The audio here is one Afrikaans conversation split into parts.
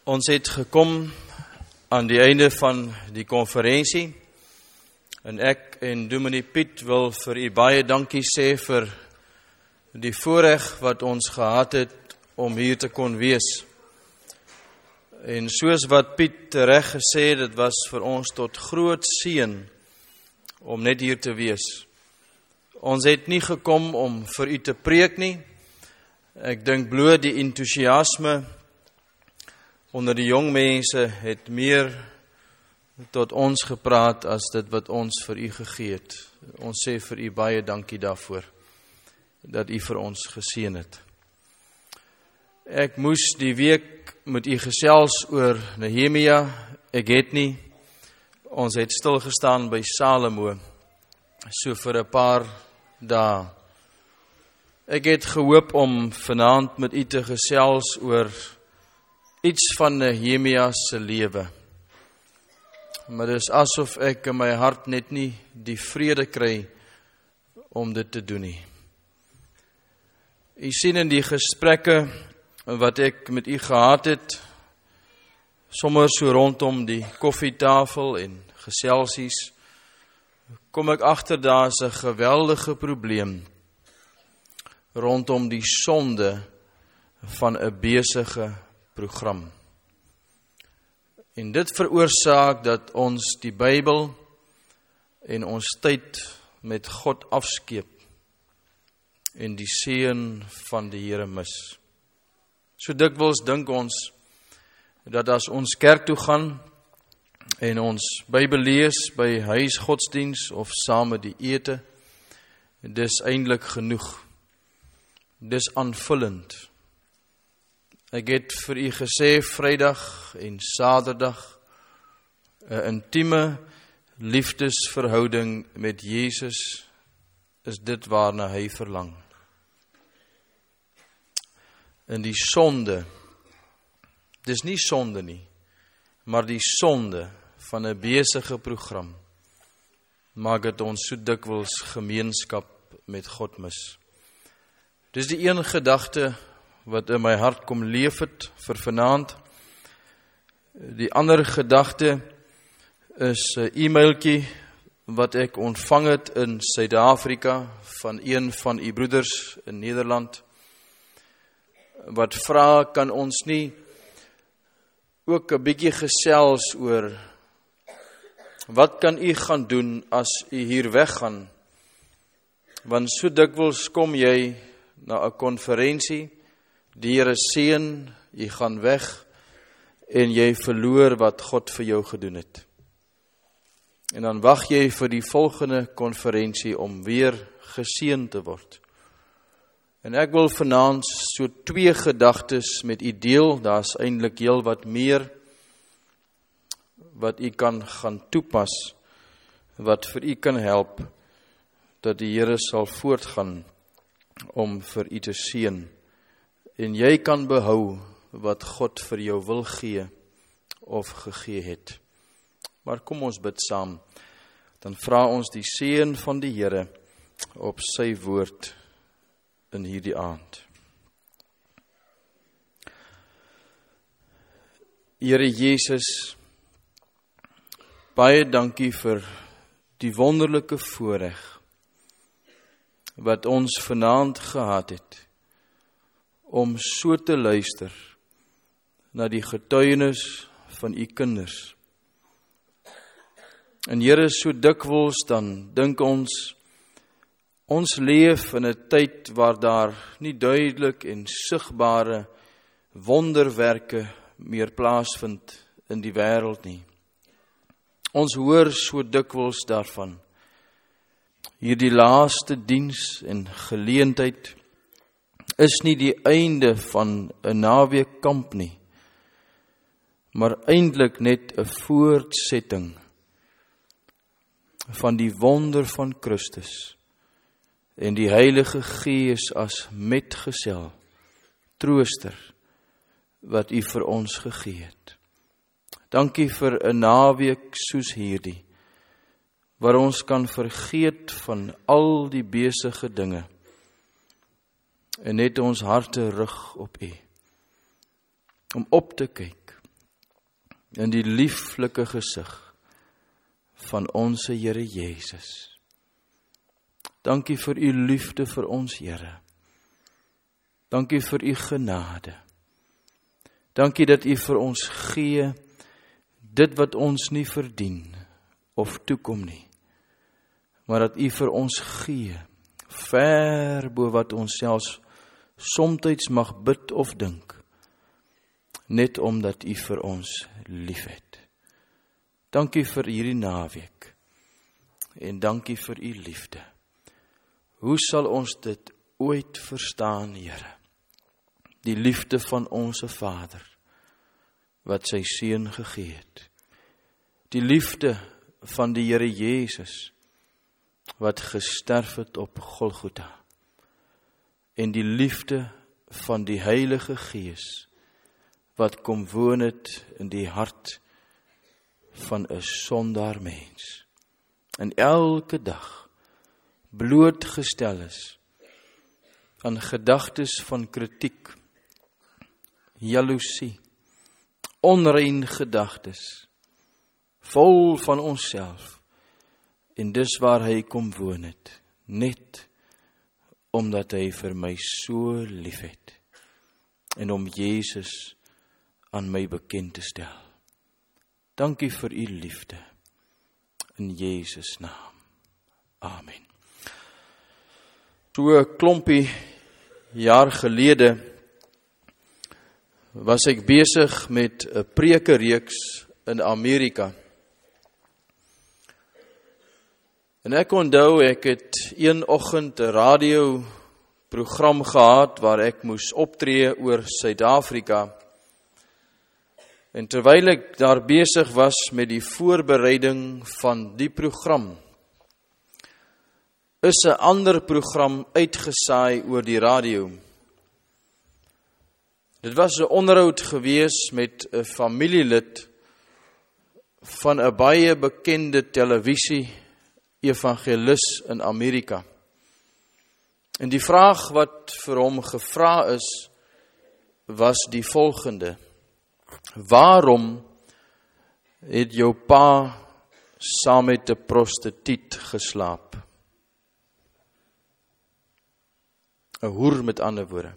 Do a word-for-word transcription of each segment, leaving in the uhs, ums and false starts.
Ons het gekom aan die einde van die konferensie en ek en Dominee Piet wil vir u baie dankie sê vir die voorreg wat ons gehad het om hier te kon wees. En soos wat Piet reg gesê het, dit was vir ons tot groot seën om net hier te wees. Ons het nie gekom om vir u te preek nie. Ek dink bloot die entoesiasme onder die jong mense het meer tot ons gepraat as dit wat ons vir u gegee het. Ons sê vir u baie dankie daarvoor, dat u vir ons geseën het. Ek moes die week met u gesels oor Nehemia, ek het nie. Ons het stilgestaan by Salomo, so vir 'n paar dae. Ek het gehoop om vanaand met u te gesels oor iets van Nehemia se lewe. Maar dit is asof ek in my hart net nie die vrede kry om dit te doen nie. U sien in die gesprekke wat ek met u gehad het, sommer so rondom die koffietafel en geselsies, kom ek agter daar is 'n geweldige probleem rondom die sonde van 'n besige program. En dit veroorsaak dat ons die Bybel en ons tyd met God afskeep en die seën van die Here mis. So dikwels dink ons dat as ons kerk toe gaan en ons Bybel lees by huisgodsdiens of saam met die ete, dis eintlik genoeg. Dis aanvullend. Ek het vir u gesê Vrydag en Saterdag 'n intieme liefdesverhouding met Jesus is dit waarna hy verlang. En die sonde, dis nie sonde nie, maar die sonde van 'n besige program maak dit ons so dikwels gemeenskap met God mis. Dis die een gedagte wat in my hart kom leef het vir vanaand. Die ander gedagte is 'n e-mailtjie wat ek ontvang het in Suid-Afrika van een van u broeders in Nederland, wat vra, kan ons nie ook 'n bietjie gesels oor wat kan u gaan doen as u hier weggaan? Want so dikwels kom jy na 'n konferensie, die Here seën, jy gaan weg en jy verloor wat God vir jou gedoen het. En dan wag jy vir die volgende konferensie om weer geseën te word. En ek wil vanaand so twee gedagtes met u deel, daar's eintlik heel wat meer wat u kan gaan toepas, wat vir u kan help, dat die Here sal voortgaan om vir u te seën. En jy kan behou wat God vir jou wil gee of gegee het. Maar kom ons bid saam. Dan vra ons die seën van die Here op sy woord in hierdie aand. Here Jesus, baie dankie vir die wonderlike voorreg wat ons vanaand gehad het om so te luister na die getuienis van u kinders. En Here, so dikwels dan dink ons, ons leef in 'n tyd waar daar nie duidelik en sigbare wonderwerke meer plaasvind in die wêreld nie. Ons hoor so dikwels daarvan. Hierdie laaste diens en geleentheid is nie die einde van 'n naweekkamp nie, maar eintlik net 'n voortsetting van die wonder van Christus en die Heilige Gees as metgesel, trooster, wat u vir ons gegee het. Dankie vir 'n naweek soos hierdie, waar ons kan vergeet van al die besige dinge en net ons harte rig op u, om op te kyk in die lieflike gesig van ons Here Jesus. Dankie vir u liefde vir ons, Here. Dankie vir u genade. Dankie dat u vir ons gee dit wat ons nie verdien of toekom nie, maar dat u vir ons gee, ver bo wat ons selfs somtyds mag bid of dink, net omdat u vir ons liefhet. Dankie vir hierdie naweek, en dankie vir u liefde. Hoe sal ons dit ooit verstaan, Here? Die liefde van ons Vader, wat sy seun gegee het. Die liefde van die Here Jesus, wat gesterf het op Golgotha. En die liefde van die Heilige Gees, wat kom woon het in die hart van 'n sondaar mens. En elke dag blootgestel is aan gedagtes van kritiek, jaloesie, onrein gedagtes, vol van onsself, en dis waar hy kom woon het, net omdat hy vir my so lief het, en om Jesus aan my bekend te stel. Dankie vir u liefde, in Jesus naam. Amen. So 'n klompie jaar gelede was ek besig met 'n prekereeks in Amerika. En ek onthou, ek het een oggend 'n radioprogram gehad waar ek moes optree oor Suid-Afrika. En terwyl ek daar besig was met die voorbereiding van die program, is 'n ander program uitgesaai oor die radio. Dit was 'n onderhoud gewees met 'n familielid van 'n baie bekende televisie evangelis in Amerika. En die vraag wat vir hom gevra is, was die volgende: waarom het jou pa saam met 'n prostituut geslaap? 'n Hoer met ander woorde.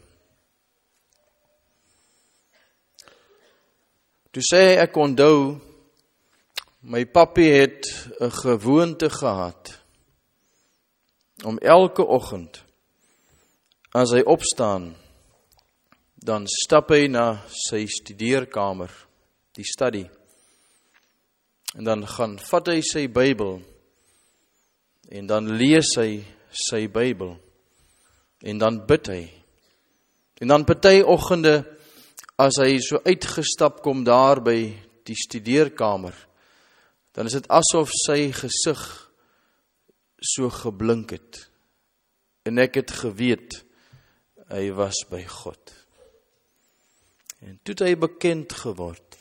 Toe sê ek onthou, my pappie het 'n gewoonte gehad om elke oggend as hy opstaan, dan stap hy na sy studeerkamer, die study, en dan gaan vat hy sy Bybel, en dan lees hy sy Bybel, en dan bid hy. En dan party oggende, as hy so uitgestap kom daar by die studeerkamer, dan is dit asof sy gesig so geblink het. En ek het geweet, hy was by God. En toe het hy bekend geword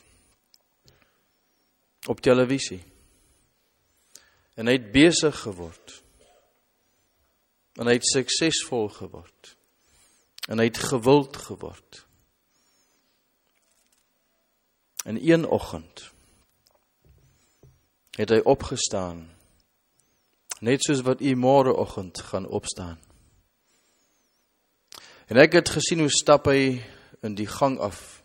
op televisie. En hy het besig geword. En hy het suksesvol geword. En hy het gewild geword. En een oggend het hy opgestaan, net soos wat u môreoggend gaan opstaan. En ek het gesien hoe stap hy in die gang af,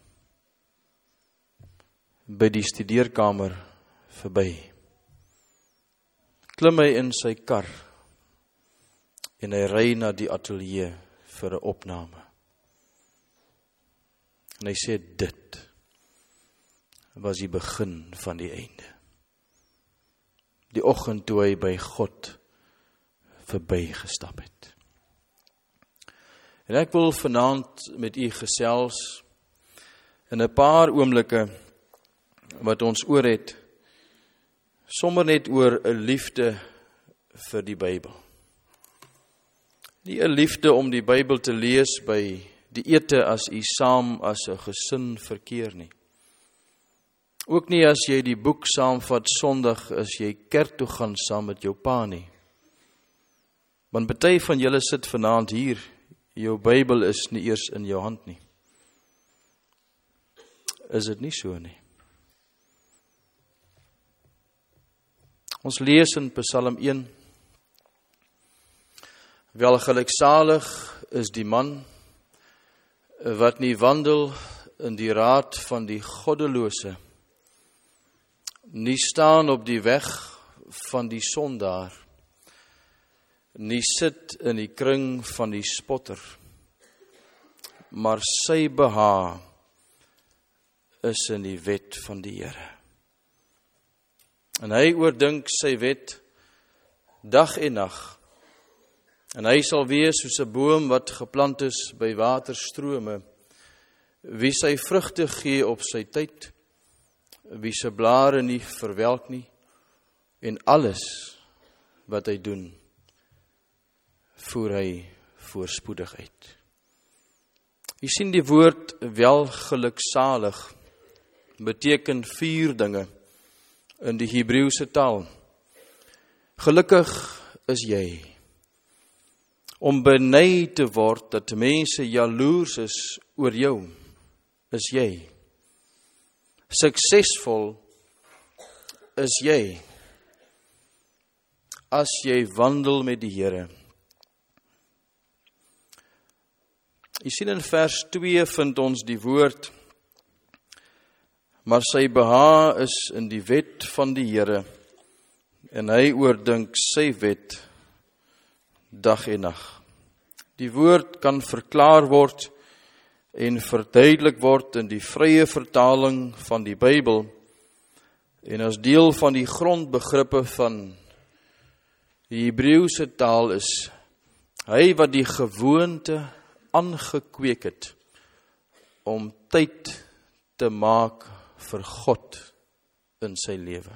by die studeerkamer verby. Klim hy in sy kar, en hy ry na die ateljee vir 'n opname. En hy sê, dit was die begin van die einde. Die oggend toe hy by God verby gestap het. En ek wil vanaand met u gesels in 'n paar oomblikke wat ons oor het, sommer net oor 'n liefde vir die Bybel. Nie 'n liefde om die Bybel te lees by die ete as u saam as 'n gesin verkeer nie. Ook nie as jy die boek saamvat Sondag as jy kerk toe gaan saam met jou pa nie. Want party van julle sit vanaand hier, jou Bybel is nie eers in jou hand nie. Is dit nie so nie? Ons lees in Psalm een. Welgeluksalig is die man wat nie wandel in die raad van die goddelose, nie staan op die weg van die sondaar, nie sit in die kring van die spotter, maar sy behaag is in die wet van die Here. En hy oordink sy wet dag en nag. En hy sal wees soos 'n boom wat geplant is by waterstrome, wie sy vrugte gee op sy tyd, wie sy blare nie verwelk nie, en alles wat hy doen, voer hy voorspoedig uit. Jy sien, die woord welgeluksalig beteken vier dinge in die Hebreëse taal. Gelukkig is jy. Om beny te word dat mense jaloers is oor jou, is jy. Suksesvol is jy, as jy wandel met die Here. Jy sien, in vers twee vind ons die woord, maar sy behaag is in die wet van die Here, en hy oordink sy wet dag en nag. Die woord kan verklaar word en verduidelik word in die vrye vertaling van die Bybel, en as deel van die grondbegrippe van die Hebreëse taal is hy wat die gewoonte aangekweek het om tyd te maak vir God in sy lewe.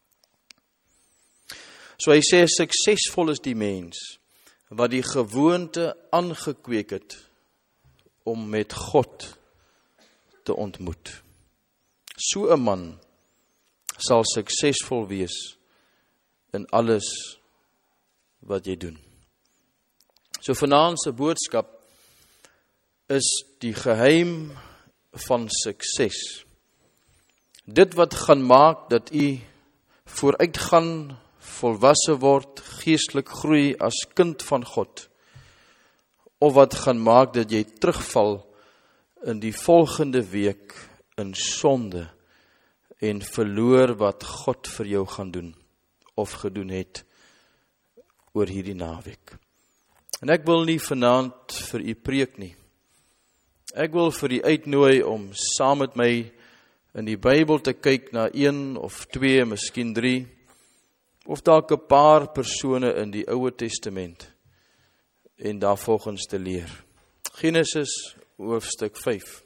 So hy sê, suksesvol is die mens wat die gewoonte aangekweek het om met God te ontmoet. So 'n man sal suksesvol wees in alles wat jy doen. So vanaand se boodskap is die geheim van sukses. Dit wat gaan maak dat u vooruitgaan, volwasse word, geestelik groei as kind van God, of wat gaan maak dat jy terugval in die volgende week in sonde en verloor wat God vir jou gaan doen of gedoen het oor hierdie naweek. En ek wil nie vanaand vir u preek nie. Ek wil vir u uitnooi om saam met my in die Bybel te kyk na een of twee, miskien drie, of dalk 'n paar persone in die Oude Testament en daarvolgens te leer. Genesis hoofstuk vyf.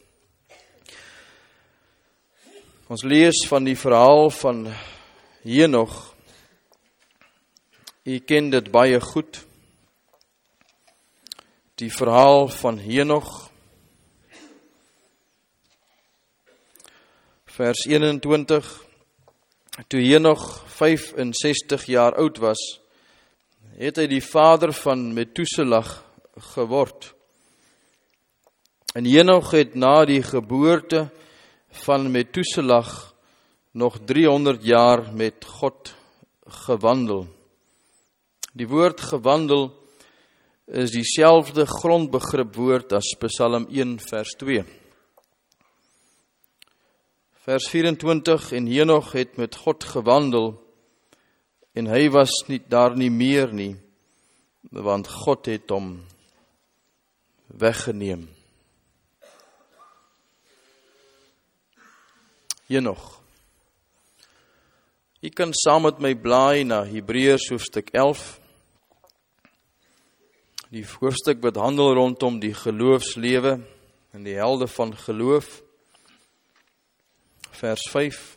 Ons lees van die verhaal van Henog. U ken dit baie goed. Die verhaal van Henog. Vers eenentwintig. Toe Henog vyf-en-sestig jaar oud was, het hy die vader van Methuselah geword. En Henog het na die geboorte van Methuselah nog driehonderd jaar met God gewandel. Die woord gewandel is dieselfde grondbegrip woord as Psalm een vers twee. Vers vyf-en-twintig, en Henog het met God gewandel, en hy was nie daar nie meer nie, want God het hom weggeneem. Henog. Jy kan saam met my blaai na Hebreërs hoofstuk elf. Die hoofstuk wat handel rondom die geloofslewe en die helde van geloof. Vers vyf.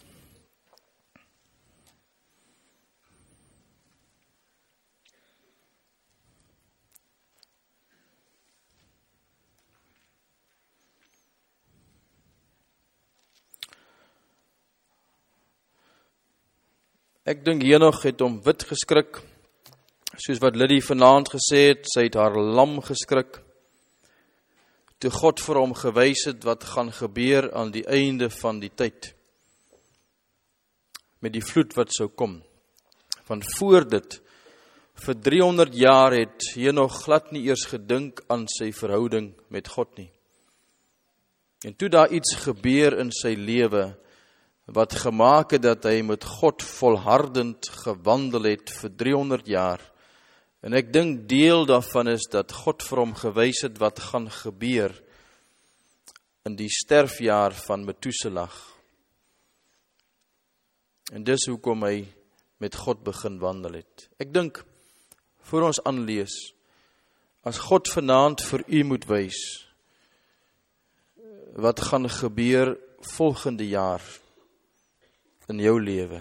Ek dink Henog het hom wit geskrik, soos wat Liddy vanaand gesê het, sy het haar lam geskrik, toe God vir hom gewys het wat gaan gebeur aan die einde van die tyd, met die vloed wat sou kom. Want voor dit, vir driehonderd jaar het Henog glad nie eers gedink aan sy verhouding met God nie. En toe daar iets gebeur in sy lewe, wat gemaak het dat hy met God volhardend gewandel het vir driehonderd jaar. En ek dink deel daarvan is dat God vir hom gewys het wat gaan gebeur in die sterfjaar van Methuselah. En dis hoekom hy met God begin wandel het. Ek dink, voor ons aanlees, as God vanaand vir u moet wys, wat gaan gebeur volgende jaar in jou lewe,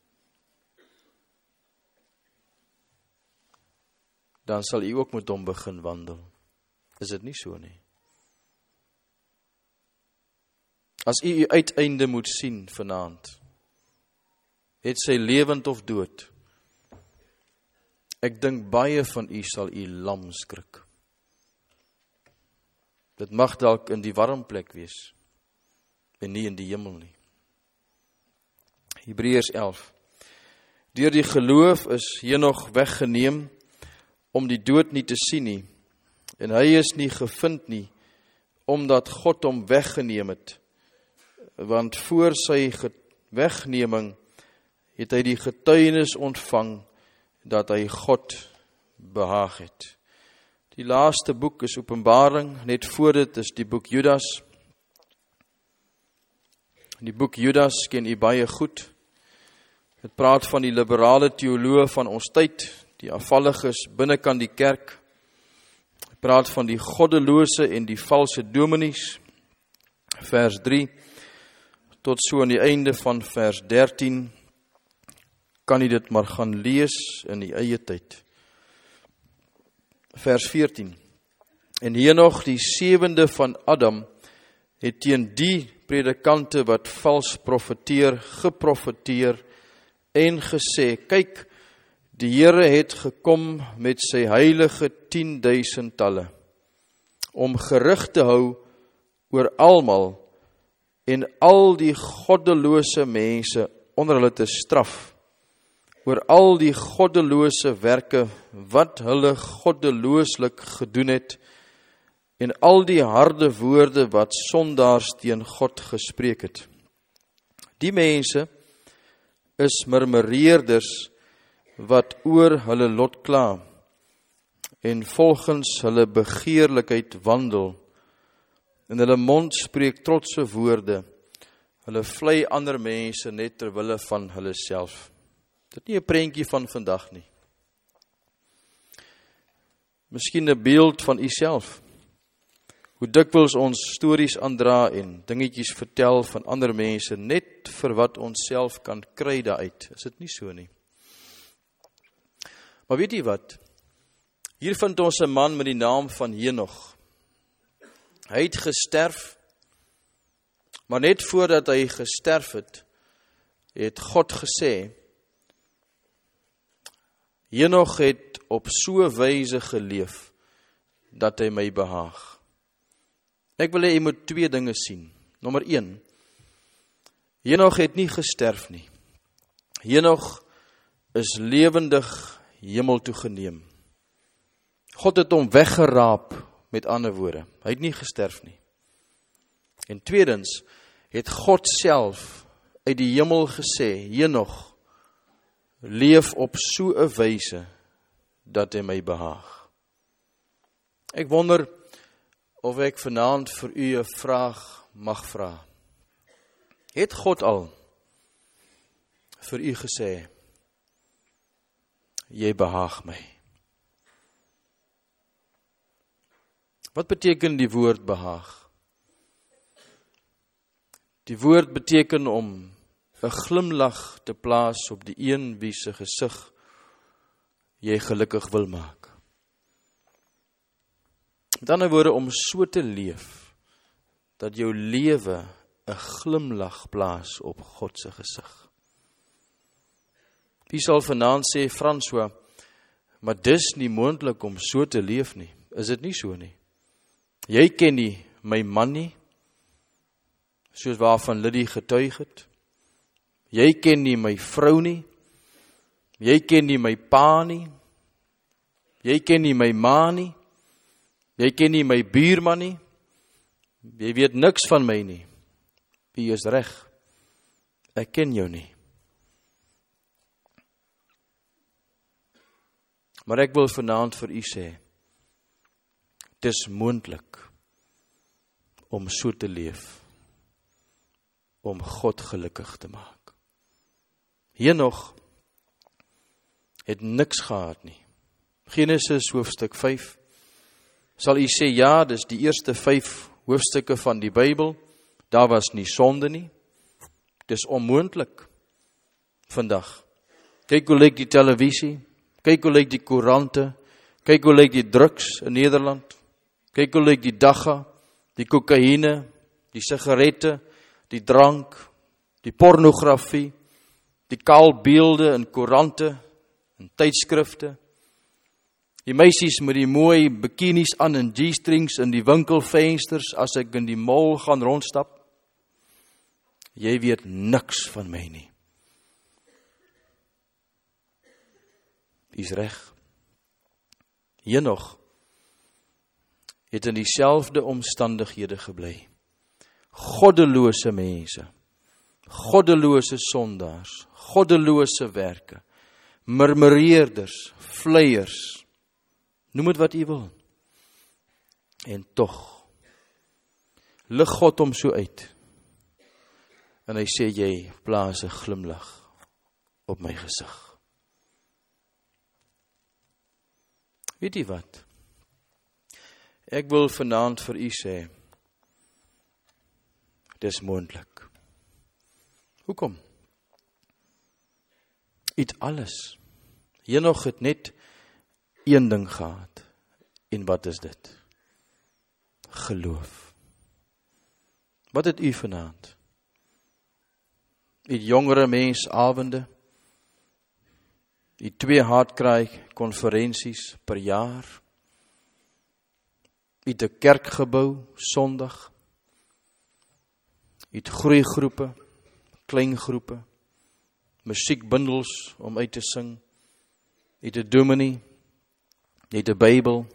dan sal u ook met hom begin wandel. Is dit nie so nie? As u u uiteinde moet sien vanaand, het sy lewend of dood, ek dink baie van u sal u lam skrik. Dit mag dalk in die warm plek wees, en nie in die hemel nie. Hebreërs elf. Deur die geloof is Henog weggeneem om die dood nie te sien nie, en hy is nie gevind nie, omdat God hom weggeneem het, want voor sy wegneming het hy die getuienis ontvang dat hy God behaag het. Die laaste boek is Openbaring, net voor dit is die boek Judas. Die boek Judas ken u baie goed. Het praat van die liberale teoloë van ons tyd, die afvalliges binnekant die kerk. Het praat van die goddelose en die valse dominees. Vers drie, tot so aan die einde van vers dertien, kan u dit maar gaan lees in die eie tyd. Vers veertien, en Henog, die sewende van Adam, het teen die predikante wat vals profeteer, geprofeteer en gesê, kyk, die Here het gekom met sy heilige tienduisendtalle, om gerig te hou oor almal en al die goddelose mense onder hulle te straf, oor al die goddelose werke wat hulle goddelooslik gedoen het, en al die harde woorde wat sondaars teen God gespreek het. Die mense is murmureerders wat oor hulle lot kla, en volgens hulle begeerlikheid wandel, en hulle mond spreek trotse woorde, hulle vlei ander mense net ter wille van hulle self. Dit nie 'n prentjie van vandag nie. Miskien 'n beeld van u self. Hoe dikwels ons stories aandra en dingetjies vertel van ander mense net vir wat ons self kan kry daaruit. Is dit nie so nie? Maar weet jy wat? Hier vind ons 'n man met die naam van Henog. Hy het gesterf, maar net voordat hy gesterf het, het God gesê, Henog het op so wyse geleef, dat hy my behaag. Ek wil hê jy moet twee dinge sien. Nommer een, Henog het nie gesterf nie. Henog is lewendig hemel toe geneem. God het hom weggeraap, met ander woorde. Hy het nie gesterf nie. En tweedens, het God self uit die hemel gesê, Henog, leef op so 'n wyse, dat hy my behaag. Ek wonder, of ek vanaand vir u 'n vraag mag vra. Het God al vir u gesê, jy behaag my? Wat beteken die woord behaag? Die woord beteken om 'n glimlag te plaas op die een wie se gesig jy gelukkig wil maak. Met ander woorde, om so te leef, dat jou lewe 'n glimlag plaas op God se gesig. Wie sal vanaand sê, François, maar dis nie moontlik om so te leef nie. Is dit nie so nie? Jy ken nie my man nie, soos waarvan Liddy getuig het. Jy ken nie my vrou nie, Jy ken nie my pa nie. Jy ken nie my ma nie. Jy ken nie my buurman nie. Jy weet niks van my nie. U is reg. Ek ken jou nie. Maar ek wil vanaand vir u sê, dis moontlik om so te leef, om God gelukkig te maak. Henoch het niks gehad nie. Genesis hoofstuk vyf, sal u sê, ja, dis die eerste vyf hoofstukke van die Bybel, daar was nie sonde nie, dis onmoontlik vandag. Kyk hoe lyk die televisie, kyk hoe lyk die koerante, kyk hoe lyk die drugs in Nederland, kyk hoe lyk die dagga, die kokaine, die sigarette, die drank, die pornografie, die kaalbeelde in koerante, in tydskrifte, die meisies met die mooi bikinis aan en G-strings in die winkelvensters as ek in die mall gaan rondstap. Jy weet niks van my nie. Is reg. Henoch het in dieselfde omstandighede gebly. Goddelose mense, goddelose sondaars, goddelose werke, murmureerders, vleiers, noem het wat u wil. En tog, lig God hom so uit, en hy sê, jy plaas 'n glimlag op my gesig. Weet jy wat? Ek wil vanaand vir u sê, dis moontlik. Hoekom? Het alles. Henoch het net een ding gehad. En wat is dit? Geloof. Wat het u vanaand? Het jongere mens avonde, die twee hartkraai konferensies per jaar, het 'n kerkgebou Sondag, het groeigroepe, kleingroepe, musiekbundels om uit te sing, het 'n dominee, het 'n Bybel.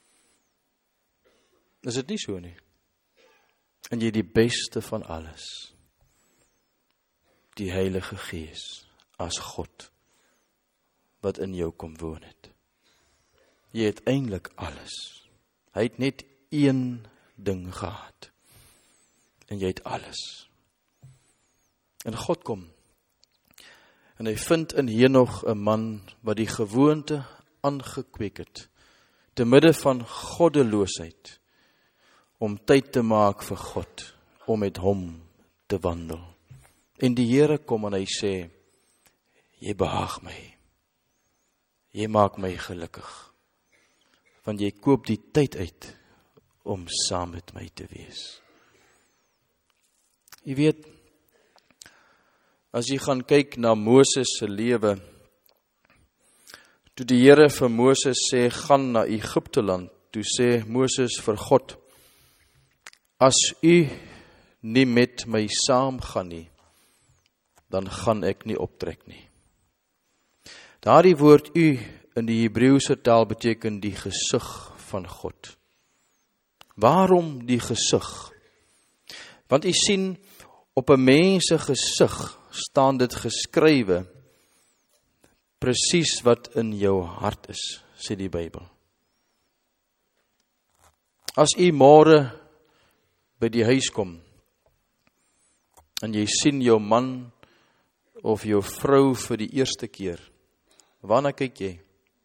Is dit nie so nie? En jy die beste van alles, die Heilige Gees as God wat in jou kom woon het. Jy het eintlik alles. Hy het net een ding gehad. En jy het alles. En God kom. En hy vind in Henoch 'n man wat die gewoonte aangekweek het, te midde van goddeloosheid, om tyd te maak vir God, om met hom te wandel. En die Here kom en hy sê, jy behaag my. Jy maak my gelukkig. Want jy koop die tyd uit om saam met my te wees. Jy weet, as jy gaan kyk na Moses se lewe, toe die Here vir Moses sê, gaan na Egipte land, toe sê Moses vir God, as u nie met my saam gaan nie, dan gaan ek nie optrek nie. Daardie woord u in die Hebreëse taal beteken die gesig van God. Waarom die gesig? Want u sien, op 'n mens se gesig staan dit geskrywe, presies wat in jou hart is, sê die Bybel. As u môre by die huis kom, en jy sien jou man of jou vrou vir die eerste keer, waarna kyk jy?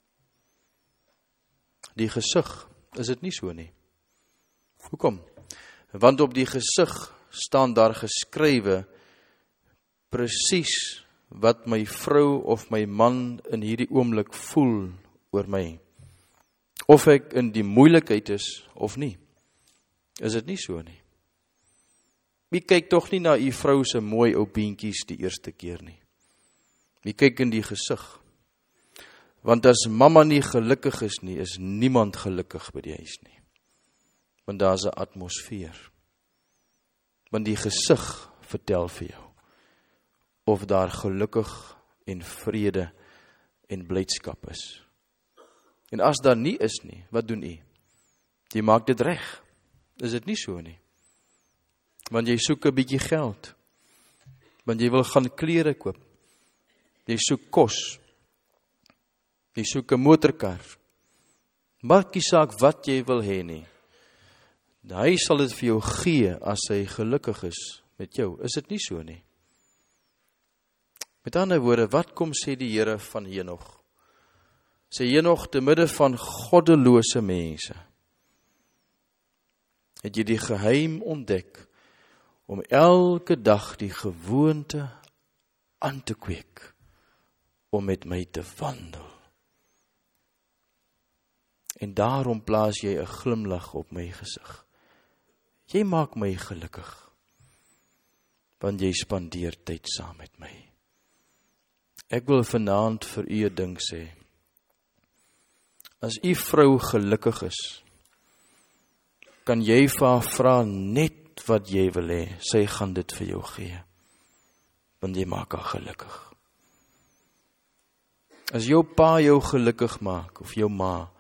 Die gesig, is dit nie so nie? Hoekom? Want op die gesig staan daar geskrywe presies wat my vrou of my man in hierdie oomblik voel oor my. Of ek in die moeilikheid is of nie. Is dit nie so nie? Wie kyk tog nie na u vrou se mooi ou beentjies die eerste keer nie. Wie kyk in die gesig. Want as mamma nie gelukkig is nie, is niemand gelukkig by die huis nie. Want daar is 'n atmosfeer. Want die gesig vertel vir jou of daar gelukkig en vrede en blydskap is. En as daar nie is nie, wat doen u? Jy maak dit reg. Is dit nie so nie? Want jy soek 'n bietjie geld. Want jy wil gaan klere koop. Jy soek kos. Jy soek 'n motorkar. Maak nie saak wat jy wil hê nie. Hy sal dit vir jou gee as hy gelukkig is met jou. Is dit nie so nie? Met ander woorde, wat kom sê die Here van Henog? Sê Henog, te midde van goddelose mense, het jy die geheim ontdek om elke dag die gewoonte aan te kweek om met my te wandel. En daarom plaas jy 'n glimlag op my gesig. Jy maak my gelukkig, want jy spandeer tyd saam met my. Ek wil vanaand vir u 'n ding sê. As u vrou gelukkig is, kan jy vir haar vra net wat jy wil hê. Sy gaan dit vir jou gee, want jy maak haar gelukkig. As jou pa jou gelukkig maak, of jou ma,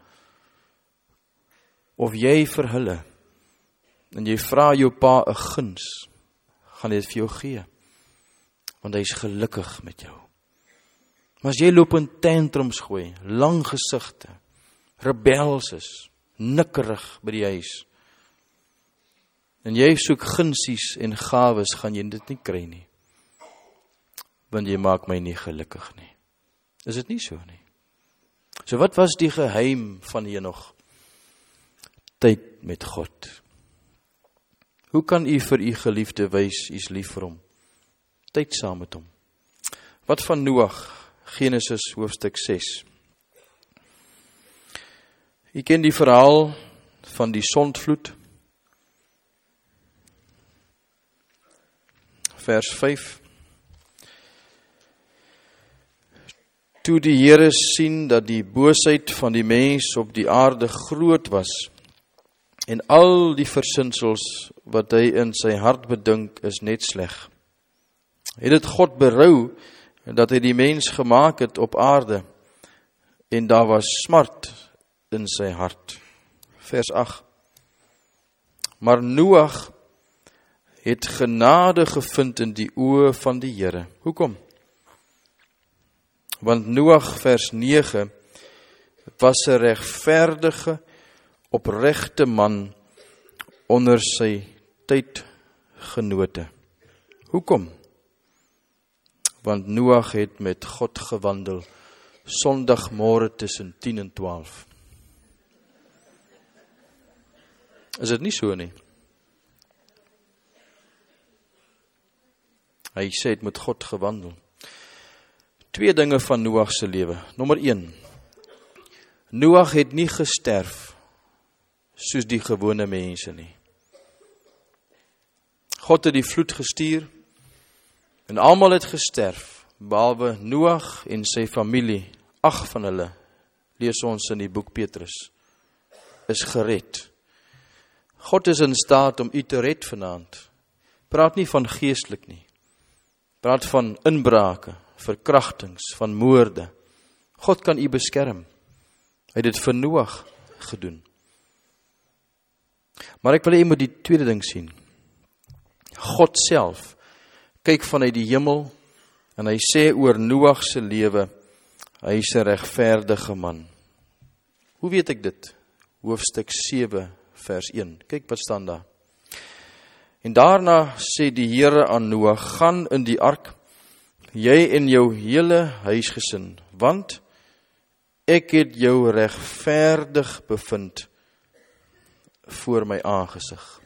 of jy vir hulle, en jy vra jou pa 'n guns, gaan hy dit vir jou gee, want hy is gelukkig met jou. Maar as jy loop in tantrums gooi, lang gesigte, rebels is, nikkerig by die huis, en jy soek gunsies en gawes, gaan jy dit nie kry nie, want jy maak my nie gelukkig nie. Is dit nie so nie? So wat was die geheim van Henog? Tyd met God. Hoe kan u vir u geliefde wys, u is lief vir hom? Tyd saam met hom. Wat van Noag? Genesis hoofstuk ses. U ken die verhaal van die sondvloed. Vers vyf. Toe die Here sien dat die boosheid van die mens op die aarde groot was, en al die versinsels wat hy in sy hart bedink is net sleg, het dit God berou dat hy die mens gemaak het op aarde, en daar was smart in sy hart. Vers agt. Maar Noag het genade gevind in die oë van die Here. Hoekom? Want Noag, vers nege, was 'n regverdige, opregte man onder sy tydgenote. Hoekom? Want Noag het met God gewandel, Sondagmôre tussen tien en twaalf. Is dit nie so nie? Hy sê het met God gewandel. Twee dinge van Noag se lewe. Nommer een. Noag het nie gesterf soos die gewone mense nie. God het die vloed gestuur en almal het gesterf, behalwe Noag en sy familie. Ag van hulle, lees ons in die boek Petrus, is gered. God is in staat om u te red vanaand. Praat nie van geestelik nie. Praat van inbrake, verkrachtings, van moorde. God kan u beskerm. Hy het dit vir Noag gedoen. Maar ek wil hê jy moet die tweede ding sien. God self kyk vanuit die hemel en hy sê oor Noag se lewe, hy is 'n regverdige man. Hoe weet ek dit? Hoofstuk sewe vers een. Kyk wat staan daar. En daarna sê die Here aan Noag, gaan in die ark, jy en jou hele huisgesin, want ek het jou regverdig bevind voor my aangesig.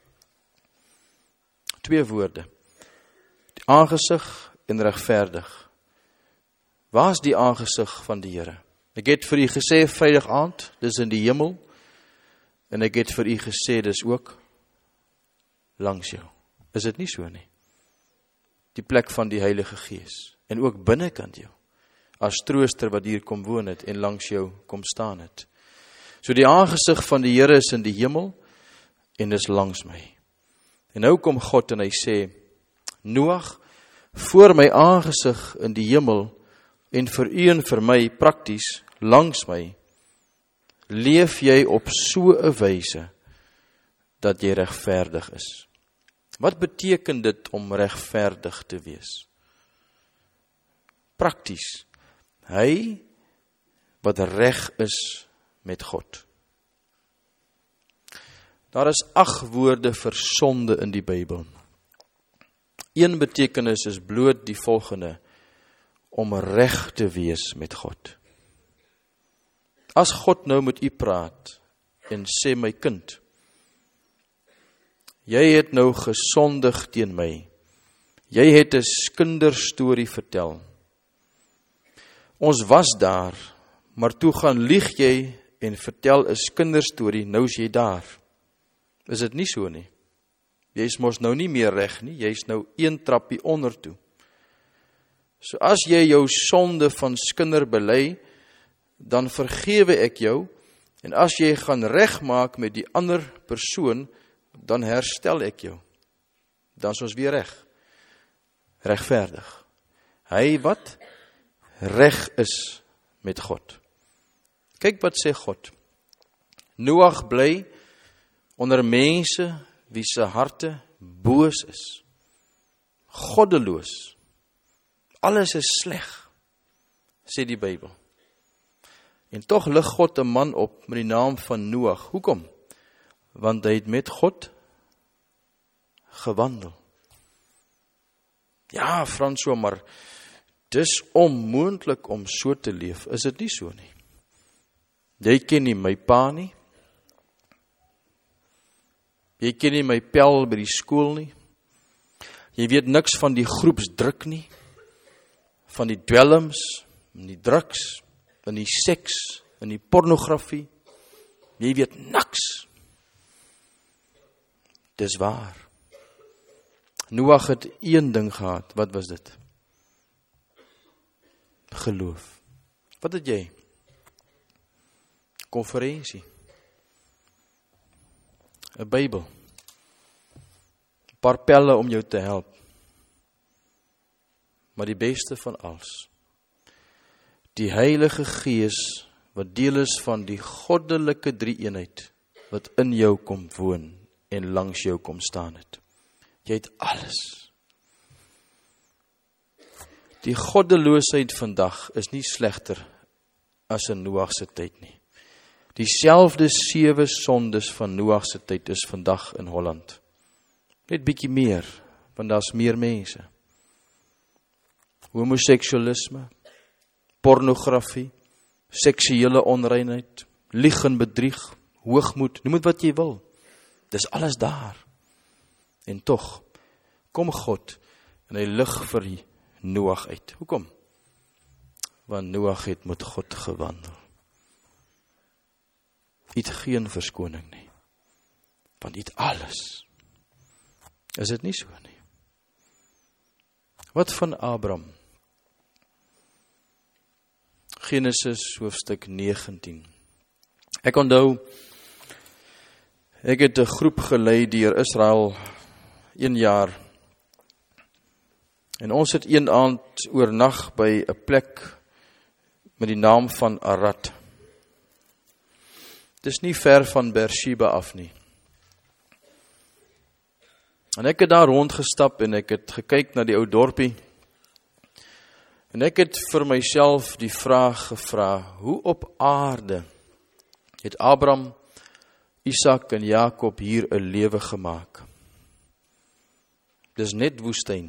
Twee woorde. Die aangesig en regverdig. Waar is die aangesig van die Here? Ek het vir u gesê, vrydag aand, dis in die hemel, en ek het vir u gesê, dis ook langs jou. Is dit nie so nie? Die plek van die Heilige Gees, en ook binnekant jou, as trooster wat hier kom woon het, en langs jou kom staan het. So die aangesig van die Here is in die hemel, en is langs my. En nou kom God en hy sê, Noag, voor my aangesig in die hemel, en vir u en vir my prakties langs my, leef jy op so 'n wyse dat jy regverdig is. Wat beteken dit om regverdig te wees? Prakties, hy wat reg is met God. Daar is agt woorde vir sonde in die Bybel. Een betekenis is bloot die volgende: om reg te wees met God. As God nou met u praat en sê, my kind, jy het nou gesondig teen my. Jy het 'n kinderstorie vertel. Ons was daar, maar toe gaan lieg jy en vertel 'n kinderstorie, nou is jy daar. Is dit nie so nie? Jy is mos nou nie meer reg nie, jy is nou een trappie onder toe. So as jy jou sonde van skinder bely, dan vergewe ek jou, en as jy gaan regmaak met die ander persoon, dan herstel ek jou. Dan is ons weer reg. Regverdig. Hy wat reg is met God. Kyk wat sê God. Noag bly onder mense wie se harte boos is. Goddeloos. Alles is sleg, sê die Bybel. En tog lig God 'n man op met die naam van Noag. Hoekom? Want hy het met God gewandel. Ja, François, maar dis onmoontlik om so te leef. Is dit nie so nie? Jy ken nie my pa nie. Jy ken nie my pel by die skool nie. Jy weet niks van die groepsdruk nie. Van die dwelms, en die drugs, en die seks, en die pornografie. Jy weet niks. Dis waar. Noag het een ding gehad. Wat was dit? Geloof. Wat het jy? Konferensie. 'n Bybel. 'n Paar pelle om jou te help. Maar die beste van alles, die Heilige Gees, wat deel is van die goddelike drie-eenheid, wat in jou kom woon, en langs jou kom staan het. Jy het alles. Die goddeloosheid vandag is nie slegter as in Noag se tyd nie. Dieselfde sewe sondes van Noag se tyd is vandag in Holland. Net bietjie meer, want daar's meer mense. Homoseksualisme, pornografie, seksuele onreinheid, lieg en bedrieg, hoogmoed, noem dit wat jy wil. Dis alles daar. En tog kom God en hy lig vir Noag uit. Hoekom? Want Noag het met God gewandel. Hy het geen verskoning nie. Want hy het alles. Is dit nie so nie? Wat van Abraham? Genesis hoofstuk negentien. Ek onthou, ek het 'n groep gelei deur Israel een jaar. En ons het een aand oornag by 'n plek met die naam van Arad. Het is nie ver van Beersheba af nie. En ek het daar rondgestap en ek het gekyk na die ou dorpie. En ek het vir myself die vraag gevra, hoe op aarde het Abraham, Isak en Jakob hier 'n lewe gemaak? Dis net woestyn.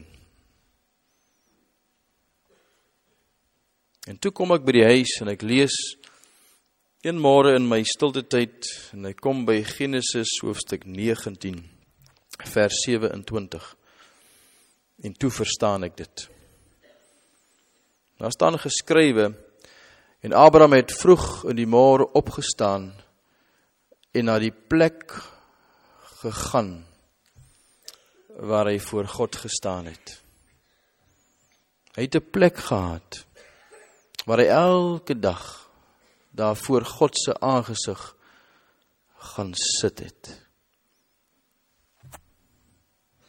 En toe kom ek by die huis en ek lees een môre in my stilte tyd en ek kom by Genesis hoofstuk negentien, vers sewe-en-twintig. En toe verstaan ek dit. Daar staan geskrywe, en Abraham het vroeg in die môre opgestaan en na die plek gegaan waar hy voor God gestaan het. Hy het 'n plek gehad waar hy elke dag daar voor God se aangesig gaan sit het.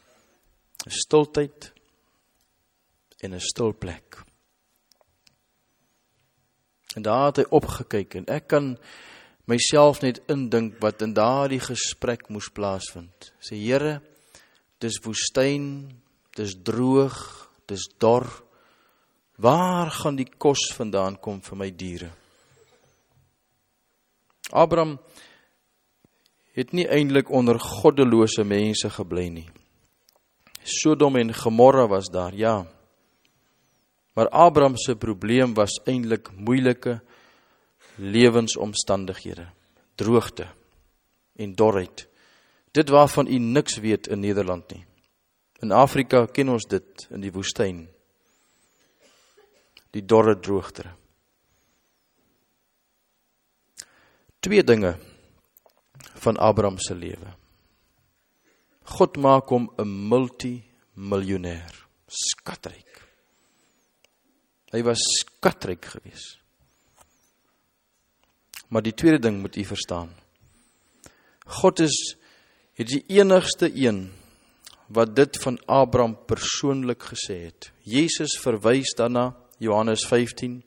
'n Stiltyd en 'n stil plek. En daar het hy opgekyk, en ek kan myself net indink wat in daardie gesprek moes plaasvind. Sê, Here, dis woestyn, dis droog, dis dor, waar gaan die kos vandaan kom vir my diere? Abraham het nie eintlik onder goddelose mense gebly nie. Sodom en Gomorra was daar, ja. Maar Abraham se probleem was eintlik moeilike lewensomstandighede, droogte en dorheid. Dit waarvan u niks weet in Nederland nie. In Afrika ken ons dit in die woestyn. Die dorre droogte. Twee dinge van Abraham se lewe. God maak hom 'n multimiljonair, skatryk. Hy was skatryk gewees. Maar die tweede ding moet u verstaan. God is het die enigste een wat dit van Abraham persoonlik gesê het. Jesus verwys daarna, Johannes vyftien.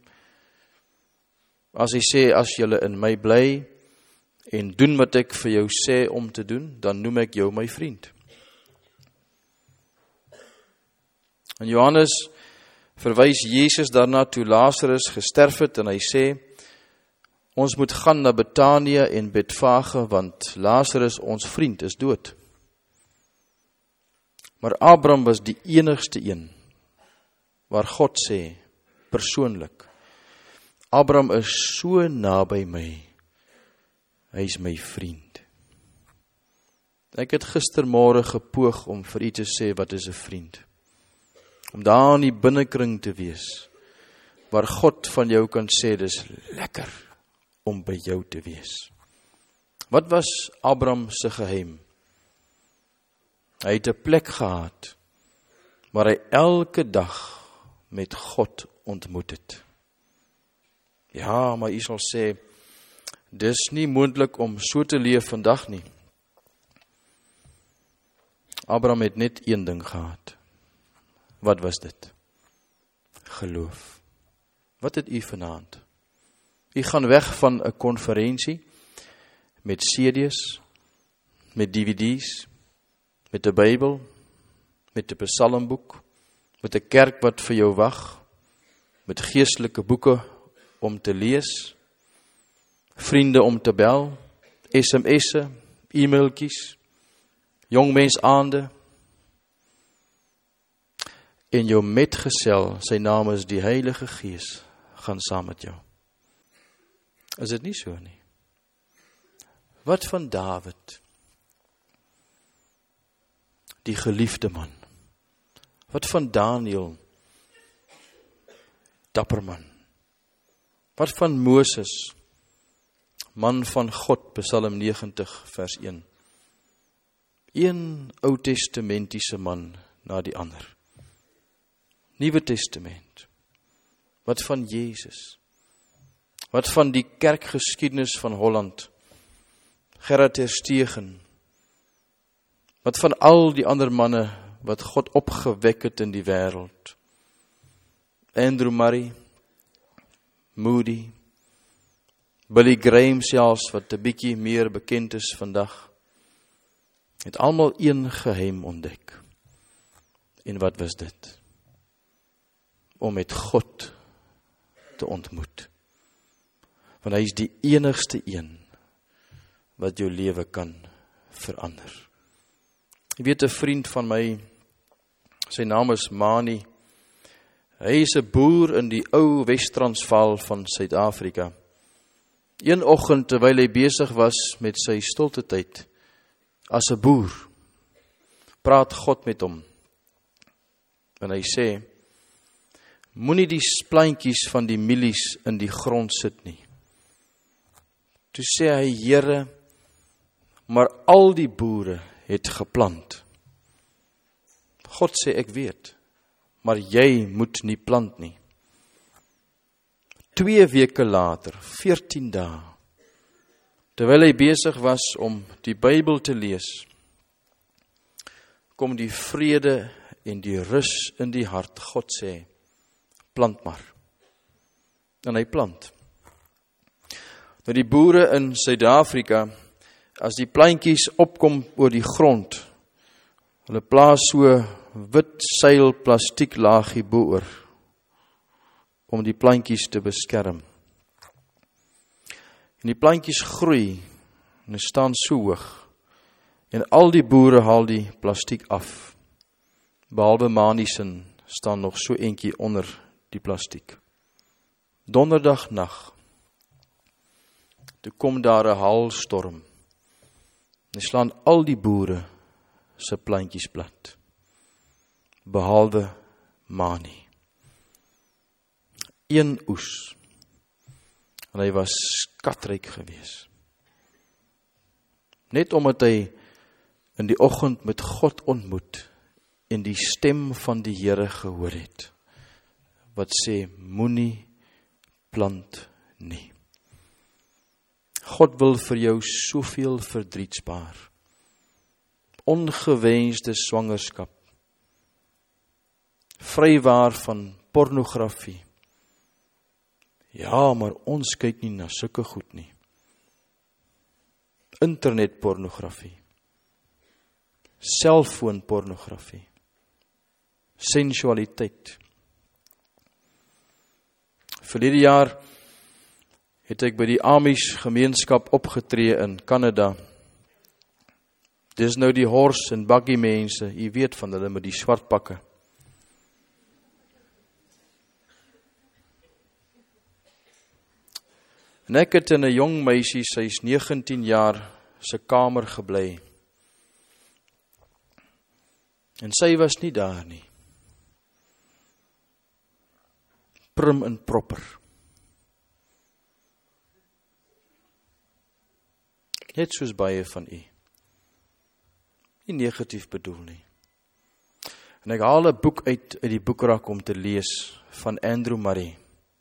As hy sê, as julle in my bly en doen wat ek vir jou sê om te doen, dan noem ek jou my vriend. En Johannes verwys Jesus daarna toe Lazarus gesterf het en hy sê, ons moet gaan na Betanië en Betfage, want Lazarus, ons vriend, is dood. Maar Abraham was die enigste een waar God sê, persoonlik, Abraham is so naby my, hy is my vriend. Ek het gistermôre gepoog om vir u te sê, wat is 'n vriend? Om daar in die binnekring te wees, waar God van jou kan sê, dis lekker om by jou te wees. Wat was Abraham se geheim? Hy het 'n plek gehad, waar hy elke dag met God ontmoet het. Ja, maar u sal sê, dis nie moontlik om so te leef vandag nie. Abraham het net een ding gehad. Wat was dit? Geloof. Wat het u vanaand? U gaan weg van 'n konferensie met C D's, met D V D's, met 'n Bybel, met 'n psalmboek, met 'n kerk wat vir jou wag, met geestelike boeke om te lees, vriende om te bel, S M S'e, e-mailtjies, jongmensaande, en jou metgesel, sy naam is die Heilige Gees, gaan saam met jou. Is dit nie so nie? Wat van Dawid? Die geliefde man. Wat van Daniel? Dapper man. Wat van Moses? Man van God, Psalm negentig vers een. Een Ou Testamentiese man na die ander. Nuwe Testament. Wat van Jezus? Wat van die kerkgeskiedenis van Holland? Gerard Terstegen. Wat van al die ander manne wat God opgewek het in die wêreld? Andrew Murray, Moody, Billy Graham selfs, wat 'n bietjie meer bekend is vandag, het almal een geheim ontdek. En wat was dit? Om met God te ontmoet. Want hy is die enigste een wat jou lewe kan verander. Jy weet, 'n vriend van my, sy naam is Mani. Hy is 'n boer in die ou Wes-Transvaal van Suid-Afrika. Een oggend terwyl hy besig was met sy stilte tyd as 'n boer, praat God met hom. En hy sê, moenie die splantjies van die mielies in die grond sit nie. Toe sê hy, Here, maar al die boere het geplant. God sê, ek weet, maar jy moet nie plant nie. Twee weke later, veertien dae, terwyl hy besig was om die Bybel te lees, kom die vrede en die rus in die hart. God sê, plant maar. En hy plant. Nou die boere in Suid-Afrika, as die plantjies opkom oor die grond, hulle plaas so wit seil plastiek laagie boor, om die plantjies te beskerm. En die plantjies groei, en hulle staan so hoog, en al die boere haal die plastiek af, behalwe Manison staan nog so eentjie onder die plastiek. Donderdag nag, toe kom daar 'n haalstorm, en slaan al die boere se plantjies plat, behalwe Mani. Een oes, en hy was skatryk gewees. Net omdat hy in die oggend met God ontmoet, en die stem van die Here gehoor het, wat sê, moenie plant nie. God wil vir jou soveel verdriet spaar. Ongewenste swangerskap, vrywaar van pornografie. Ja, maar ons kyk nie na sulke goed nie. Internetpornografie, selfoonpornografie, sensualiteit. Verlede jaar het ek by die Amish gemeenskap opgetree in Kanada. Dis nou die horse en buggy mense, jy weet van hulle met die swart pakke. En ek het in 'n jong meisie, sy is negentien jaar, se kamer gebly. En sy was nie daar nie. Prim en proper. Net soos baie van u. Nie negatief bedoel nie. En ek haal 'n boek uit uit die boekrak om te lees van Andrew Murray.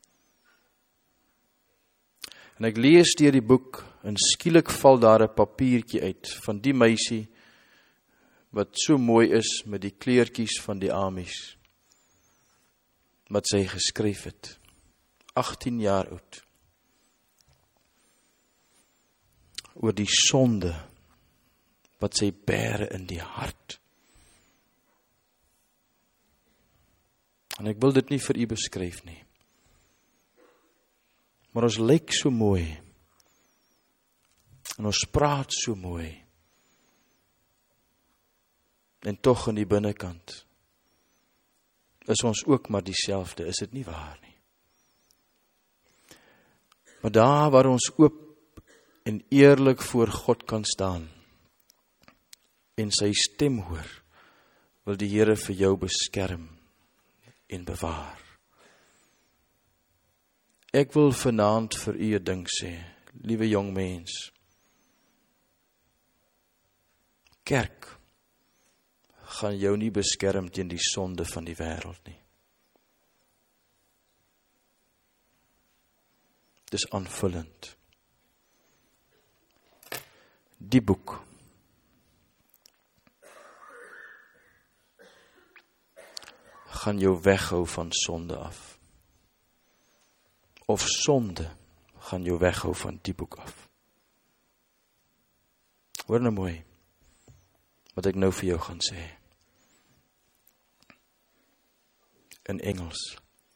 En ek lees deur die boek en skielik val daar 'n papiertjie uit van die meisie wat so mooi is met die kleertjies van die Amish. Wat sy geskryf het. agttien jaar oud. Oor die sonde wat sy bære in die hart. En ek wil dit nie vir u beskryf nie. Maar ons lyk so mooi. En ons praat so mooi. En tog in die binnekant is ons ook maar dieselfde, is dit nie waar nie? Maar daar waar ons oop en eerlik voor God kan staan en sy stem hoor, wil die Here vir jou beskerm en bewaar. Ek wil vanaand vir u 'n ding sê, liewe jong mens. Kerk gaan jou nie beskerm teen die sonde van die wêreld nie. Dis aanvullend. Die boek gaan jou weghou van sonde af. Of sonde gaan jou weghou van die boek af. Hoor nou mooi wat ek nou vir jou gaan sê. In Engels.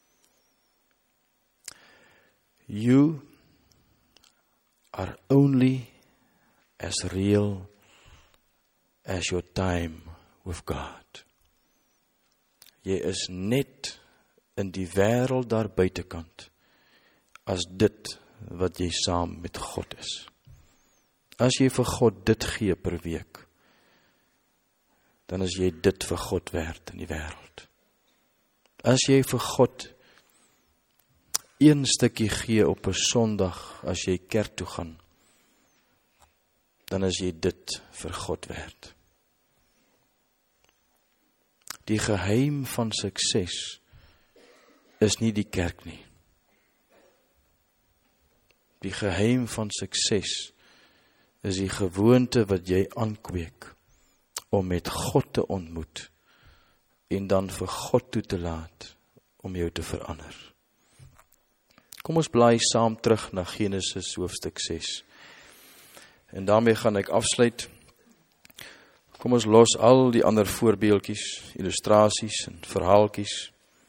You are only as real as your time with God. Jy is net in die wêreld daar buitekant as dit wat jy saam met God is. As jy vir God dit gee per week, dan is jy dit vir God werd in die wêreld. As jy vir God een stukkie gee op 'n Sondag as jy kerk toe gaan, dan is jy dit vir God werd. Die geheim van sukses is nie die kerk nie. Die geheim van sukses is die gewoonte wat jy aankweek om met God te ontmoet en dan vir God toe te laat om jou te verander. Kom ons blaai saam terug na Genesis hoofstuk ses. En daarmee gaan ek afsluit. Kom ons los al die ander voorbeeldjies, illustrasies en verhaaltjies.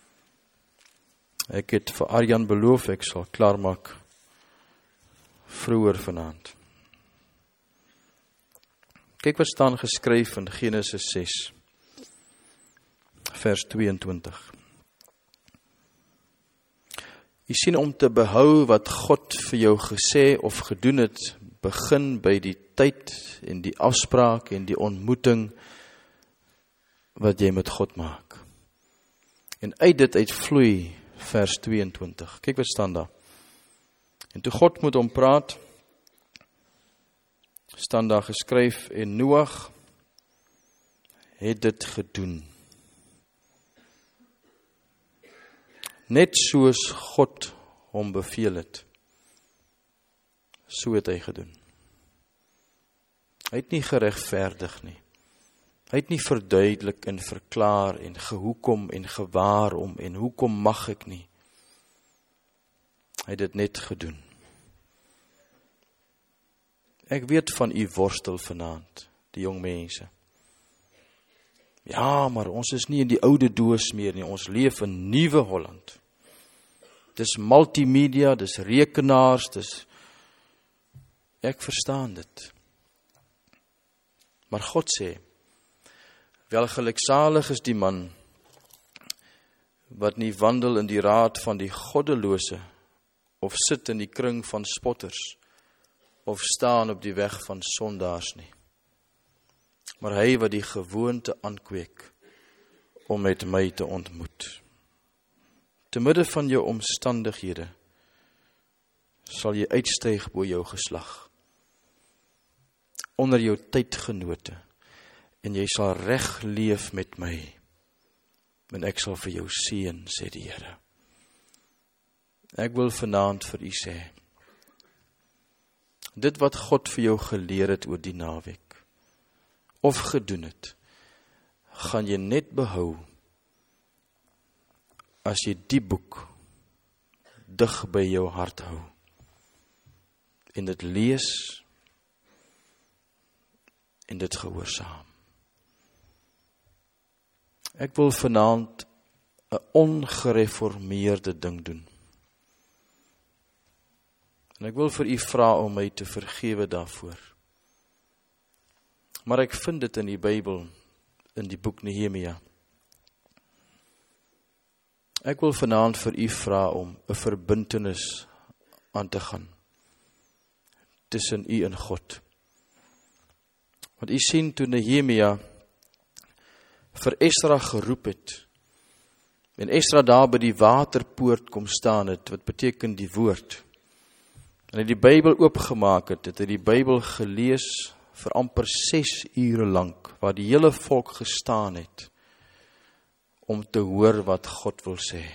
Ek het vir Arjan beloof, ek sal klaarmaak vroeër vanaand. Kyk wat staan geskryf in Genesis ses, vers tweeëntwintig. Jy sien, om te behou wat God vir jou gesê of gedoen het, begin by die tyd en die afspraak en die ontmoeting wat jy met God maak. En uit dit uitvloei vers tweeëntwintig. Kyk wat staan daar. En toe God met hom praat, staan daar geskryf, en Noag het dit gedoen. Net soos God hom beveel het, so het hy gedoen. Hy het nie geregverdig nie. Hy het nie verduidelik en verklaar en gehoekom en gewaarom en hoekom mag ek nie. Hy het dit net gedoen. Ek weet van u worstel vanaand, die jong mense. Ja, maar ons is nie in die oude doos meer nie, ons leef in nuwe Holland. Dis multimedia, dis rekenaars, dis... Ek verstaan dit. Maar God sê, welgeluksalig is die man, wat nie wandel in die raad van die goddelose, of sit in die kring van spotters, of staan op die weg van sondaars nie. Maar hy wat die gewoonte aankweek, om met my te ontmoet. Te midde van jou omstandighede, sal jy uitstyg bo jou geslag, onder jou tydgenote, en jy sal reg leef met my, en ek sal vir jou seën, sê die Here. Ek wil vanaand vir u sê, dit wat God vir jou geleer het oor die naweek, of gedoen het, gaan jy net behou, as jy die boek dig by jou hart hou, en dit lees, en dit gehoorsaam. Ek wil vanaand 'n ongereformeerde ding doen. En ek wil vir u vra om my te vergewe daarvoor. Maar ek vind dit in die Bybel, in die boek Nehemia. Ek wil vanaand vir u vra om 'n verbintenis aan te gaan tussen u en God. Want u sien, toe Nehemia vir Esra geroep het, en Esra daar by die waterpoort kom staan het, wat beteken die woord, en hy die Bybel oopgemaak het, het hy die Bybel gelees vir amper ses ure lank, waar die hele volk gestaan het, om te hoor wat God wil sê.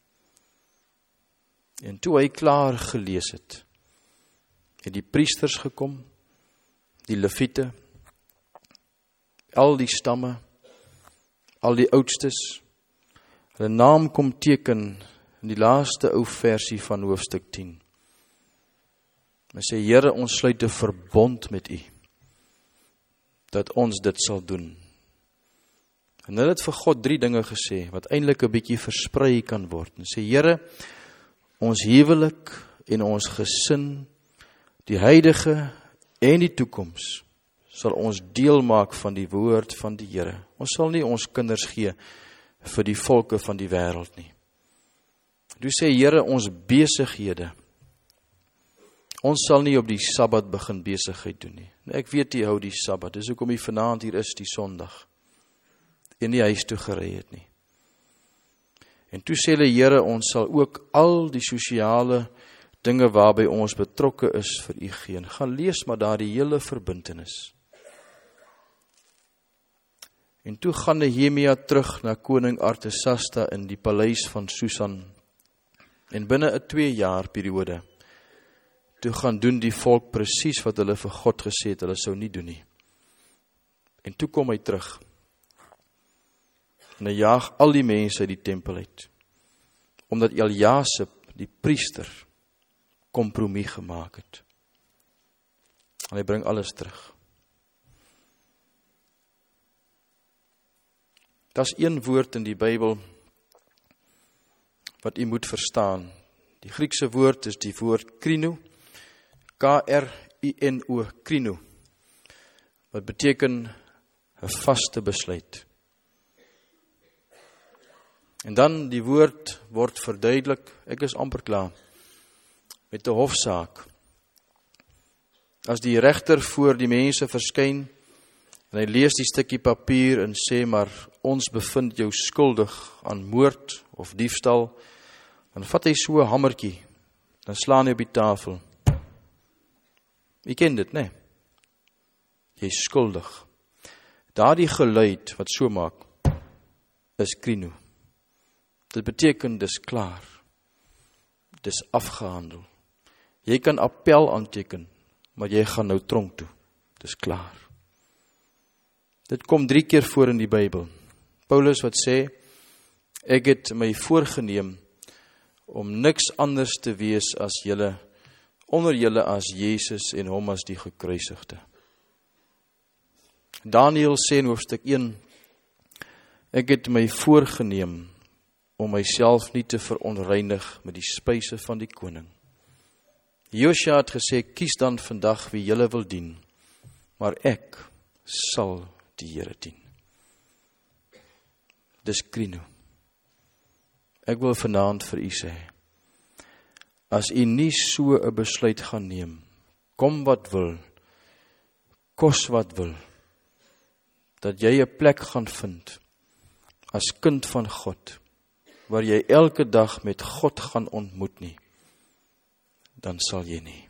En toe hy klaar gelees het, het die priesters gekom, die leviete, al die stamme, al die oudstes, hulle naam kom teken in die laaste ou versie van hoofstuk tien. En sê, Here, ons sluit 'n verbond met u, dat ons dit sal doen. En hulle het vir God drie dinge gesê, wat eintlik 'n bietjie versprei kan word. En sê, Here, ons huwelik en ons gesin, die huidige en die toekoms, sal ons deel maak van die woord van die Here. Ons sal nie ons kinders gee vir die volke van die wêreld nie. Toe sê Here, ons besighede, ons sal nie op die Sabbat begin besigheid doen nie. Ek weet jy hou die Sabbat, dis hoekom jy vanaand hier is die Sondag, en nie huis toe gery het nie. En toe sê hulle, Here, ons sal ook al die sosiale dinge waarby ons betrokke is vir u gee. Gaan lees maar daar die hele verbintenis. En toe gaan Nehemia terug na koning Artasasta in die paleis van Susan. En binne 'n twee jaar periode, toe gaan doen die volk presies wat hulle vir God gesê het, hulle sou nie doen nie. En toe kom hy terug. En hy jaag al die mense uit die tempel uit. Omdat Eljasib, die priester, kompromie gemaak het. En hy bring alles terug. Daar's een woord in die Bybel wat u moet verstaan. Die Griekse woord is die woord krino, K R I N O, krino, wat beteken 'n vaste besluit. En dan die woord word verduidelik, ek is amper klaar, met 'n hofsaak. As die regter voor die mense verskyn, en hy lees die stukkie papier en sê, maar ons bevind jou skuldig aan moord of diefstal, dan vat hy so 'n hamertjie, dan slaan hy op die tafel. U ken dit, né? Jy is skuldig. Daardie geluid wat so maak, is krino. Dit beteken dis klaar. Dis afgehandel. Jy kan appel aanteken, maar jy gaan nou tronk toe. Dis klaar. Dit kom drie keer voor in die Bybel. Paulus wat sê, ek het my voorgeneem om niks anders te wees as julle, onder julle as Jesus en hom as die gekruisigde. Daniël sê in hoofstuk een, ek het my voorgeneem om myself nie te veronreinig met die spyse van die koning. Josua het gesê, kies dan vandag wie julle wil dien, maar ek sal die Here dien. Dis krino. Ek wil vanaand vir u sê, as u nie so 'n besluit gaan neem, kom wat wil, kos wat wil, dat jy 'n plek gaan vind, as kind van God, waar jy elke dag met God gaan ontmoet nie, dan sal jy nie.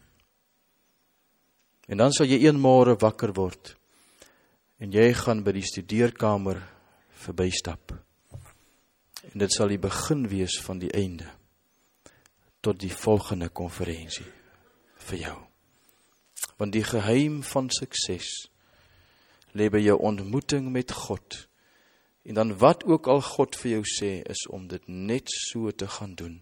En dan sal jy een môre wakker word, en jy gaan by die studeerkamer verbystap. En dit sal die begin wees van die einde, tot die volgende konferensie vir jou. Want die geheim van sukses lê by jou ontmoeting met God. En dan wat ook al God vir jou sê, is om dit net so te gaan doen.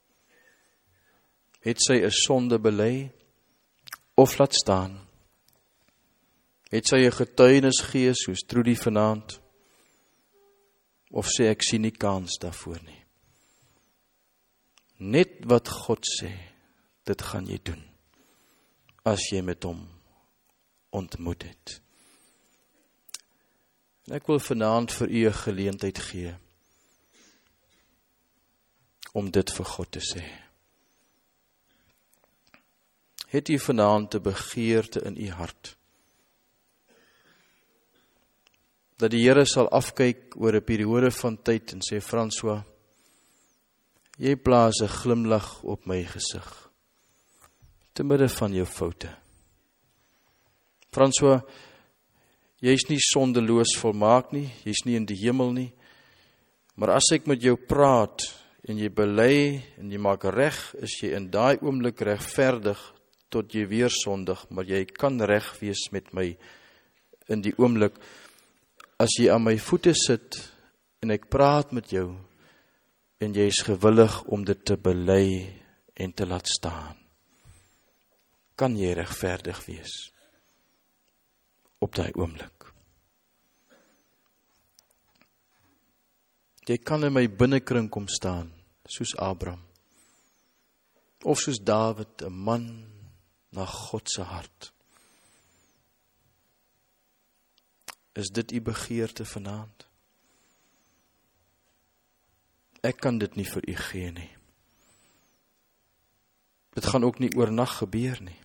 Het sy 'n sonde bely, of laat staan. Het sy 'n getuienis gee, soos Trudy vanaand, of sê ek sien nie kans daarvoor nie. Net wat God sê, dit gaan jy doen, as jy met hom ontmoet het. En ek wil vanaand vir u 'n geleentheid gee, om dit vir God te sê. Het u vanaand 'n begeerte in u hart, dat die Here sal afkyk oor 'n periode van tyd en sê, François, jy plaas 'n glimlag op my gesig, te midde van jou foute. François, jy is nie sondeloos volmaak nie, jy is nie in die hemel nie, maar as ek met jou praat, en jy bely, en jy maak reg, is jy in daai oomblik regverdig, tot jy weer sondig, maar jy kan reg wees met my, in die oomblik, as jy aan my voete sit, en ek praat met jou, en jy is gewillig om dit te bely, en te laat staan, kan jy regverdig wees, op daai oomblik. Jy kan in my binnekring kom staan, soos Abraham, of soos Dawid, 'n man na God se hart. Is dit u begeerte vanaand? Ek kan dit nie vir u gee nie. Dit gaan ook nie oornag gebeur nie.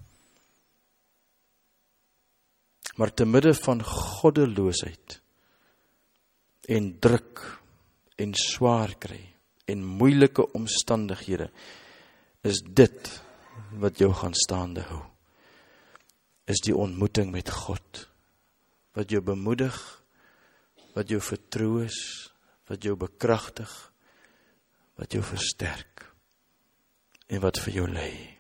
Maar te midde van goddeloosheid en druk en swaar kry en moeilike omstandighede, is dit wat jou gaan staande hou. Is die ontmoeting met God, wat jou bemoedig, wat jou vertroos, wat jou bekragtig, wat jou versterk en wat vir jou lei.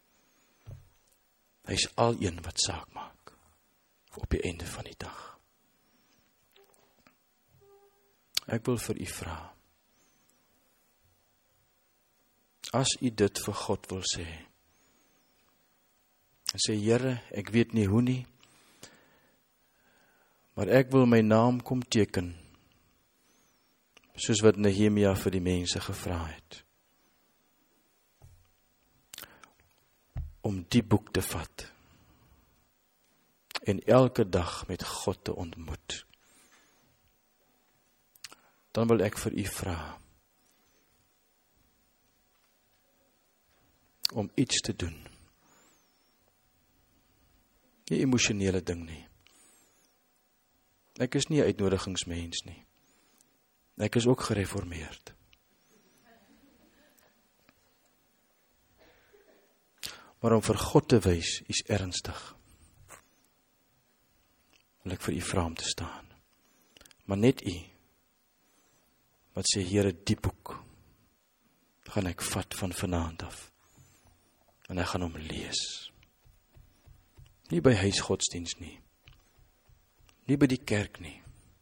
Hy is al een wat saak maak op die einde van die dag. Ek wil vir u vra, as u dit vir God wil sê, En sê, Here, ek weet nie hoe nie, maar ek wil my naam kom teken, soos wat Nehemia vir die mense gevra het. Om die boek te vat, en elke dag met God te ontmoet. Dan wil ek vir u vra, om iets te doen. Nie emosionele ding nie. Ek is nie 'n uitnodigingsmens nie. Ek is ook gereformeerd. Maar om vir God te wys, is ernstig. Wil ek vir u vra om te staan. Maar net u, wat sê, Here, die boek, gaan ek vat van vanaand af. En ek gaan hom lees. Nie by huisgodsdienst nie. Nie by die kerk nie.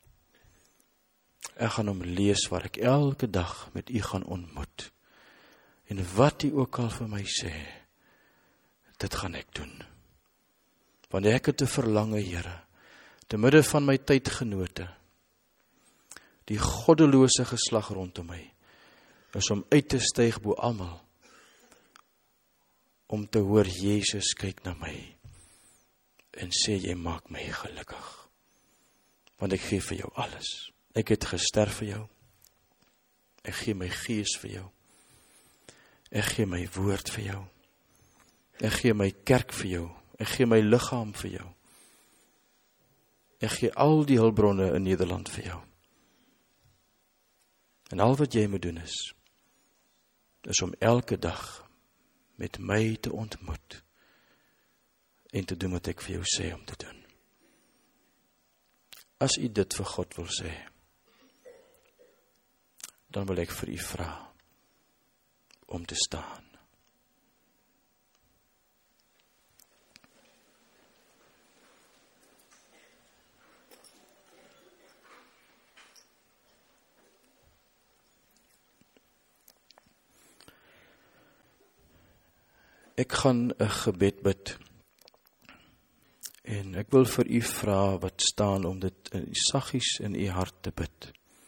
Ek gaan hom lees waar ek elke dag met u gaan ontmoet. En wat u ook al vir my sê, dit gaan ek doen. Want ek het te verlange, Here, te midde van my tydgenote, die goddelose geslag rondom my, is om uit te styg bo almal, om te hoor, Jesus kyk na my, en sê, jy maak my gelukkig, want ek gee vir jou alles. Ek het gesterf vir jou, ek gee my gees vir jou, ek gee my woord vir jou, ek gee my kerk vir jou, ek gee my liggaam vir jou, ek gee al die hulpbronne in Nederland vir jou. En al wat jy moet doen is, is om elke dag met my te ontmoet, en te doen wat ek vir jou sê om te doen. As u dit vir God wil sê, dan wil ek vir u vra, om te staan. Ek gaan 'n gebed bid, en ek wil vir u vra wat staan om dit saggies in u hart te bid,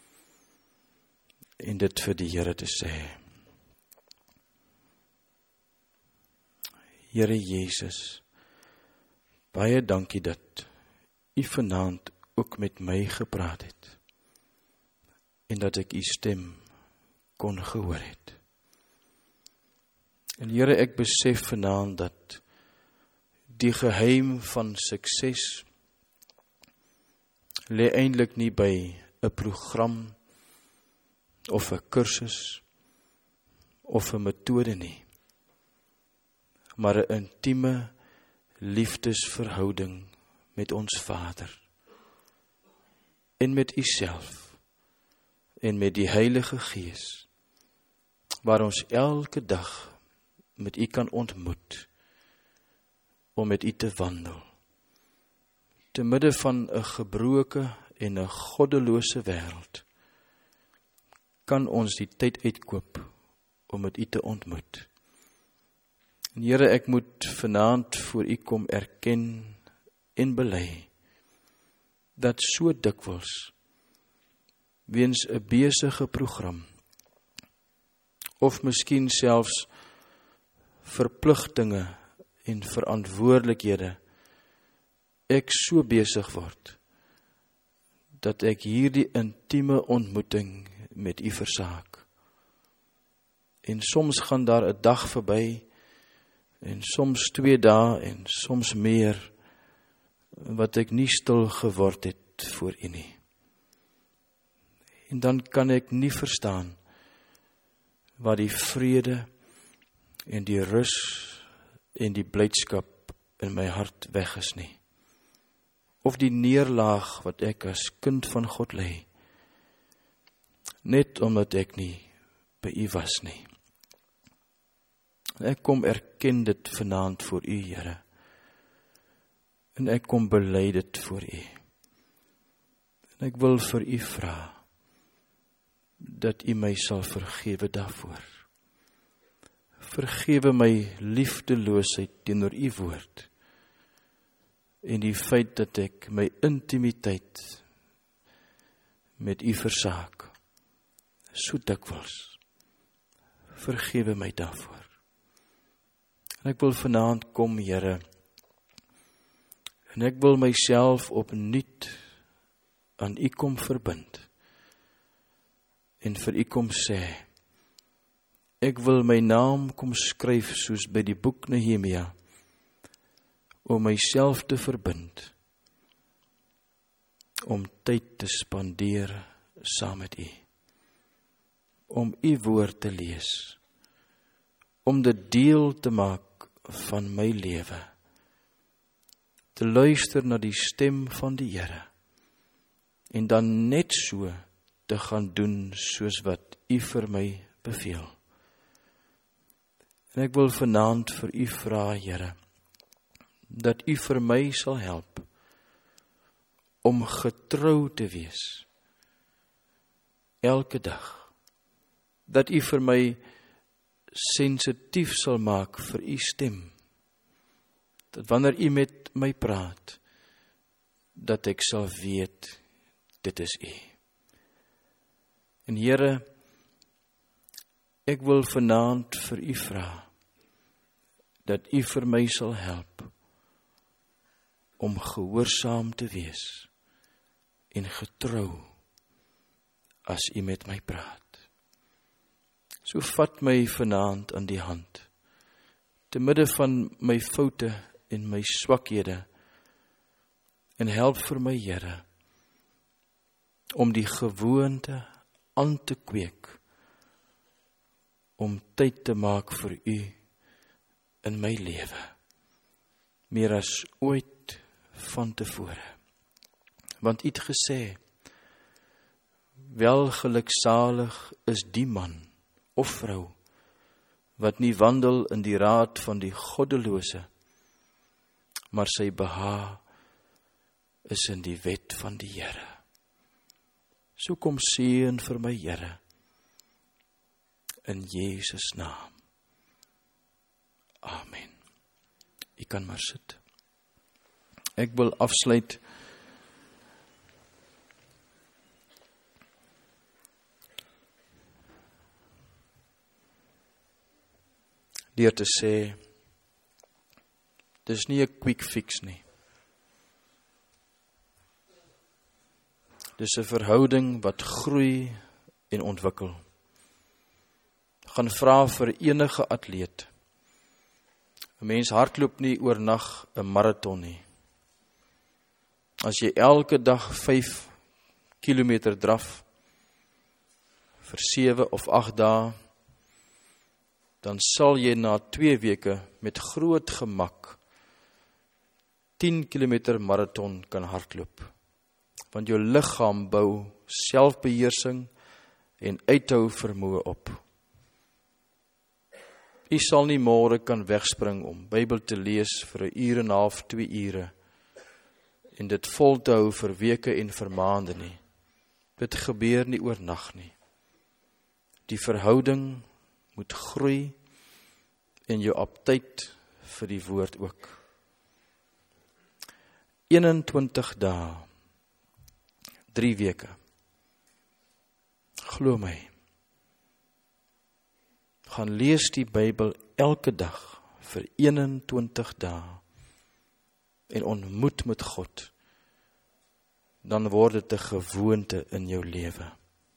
en dit vir die Here te sê. Here Jesus, baie dankie dat u vanaand ook met my gepraat het, en dat ek u stem kon gehoor het. En Here, ek besef vanaand dat die geheim van sukses lê eintlik nie by 'n program of 'n kursus of 'n metode nie, maar 'n intieme liefdesverhouding met ons Vader en met u self en met die Heilige Gees, waar ons elke dag met u kan ontmoet, om met u te wandel, te midde van 'n gebroke en 'n goddelose wêreld, kan ons die tyd uitkoop, om met u te ontmoet. En Here, ek moet vanaand voor u kom erken en bely, dat so dikwels, weens 'n besige program, of miskien selfs verpligtinge en verantwoordelikhede, ek so besig word, dat ek hierdie intieme ontmoeting met u versaak. En soms gaan daar 'n dag verby, en soms twee dae, en soms meer, wat ek nie stil geword het voor u nie. En dan kan ek nie verstaan, wat die vrede, en die rus, en die blydskap in my hart weg is nie. Of die neerlaag wat ek as kind van God lê, net omdat ek nie by u was nie. Ek kom erken dit vanaand voor u, Here, en ek kom bely dit voor u. En ek wil vir u vra, dat u my sal vergewe daarvoor. Vergewe my liefdeloosheid teenoor u woord, en die feit dat ek my intimiteit met U versaak, so dikwels. Vergewe my daarvoor. En ek wil vanaand kom, Here, en ek wil myself opnuut aan U kom verbind, en vir U kom sê, ek wil my naam kom skryf soos by die boek Nehemia, om myself te verbind, om tyd te spandeer saam met U, om U woord te lees, om dit deel te maak van my lewe, te luister na die stem van die Here, en dan net so te gaan doen soos wat U vir my beveel. En ek wil vanaand vir U vra, Here, dat U vir my sal help om getrou te wees elke dag, dat U vir my sensitief sal maak vir U stem, dat wanneer U met my praat, dat ek sal weet, dit is U. En Here, ek wil vanaand vir U vra, dat U vir my sal help, om gehoorsaam te wees, en getrou, as U met my praat. So vat my vanaand aan die hand, te midde van my foute en my swakhede, en help vir my, Here, om die gewoonte aan te kweek, om tyd te maak vir U in my lewe, meer as ooit van tevore. Want U het gesê, welgeluksalig is die man of vrou, wat nie wandel in die raad van die goddelose, maar sy behaag is in die wet van die Here. So kom seën vir my, Here, in Jesus naam. Amen. U kan maar sit. Ek wil afsluit deur te sê, dis nie 'n quick fix nie. Dis 'n verhouding wat groei en ontwikkel. Gaan vra vir enige atleet. 'n Mens hardloop nie oornag 'n maraton nie. As jy elke dag vyf kilometer draf vir sewe of agt dae, dan sal jy na twee weke met groot gemak tien kilometer maraton kan hardloop. Want jou liggaam bou selfbeheersing en uithou vermoë op. U sal nie môre kan wegspring om Bybel te lees vir 'n uur en 'n half, twee ure en dit vol te hou vir weke en vir maande nie. Dit gebeur nie oornag nie. Die verhouding moet groei en jou aptyt vir die woord ook. eenentwintig dae, drie weke. Glo my. Gaan lees die Bybel elke dag vir eenentwintig dae en ontmoet met God. Dan word dit 'n gewoonte in jou lewe.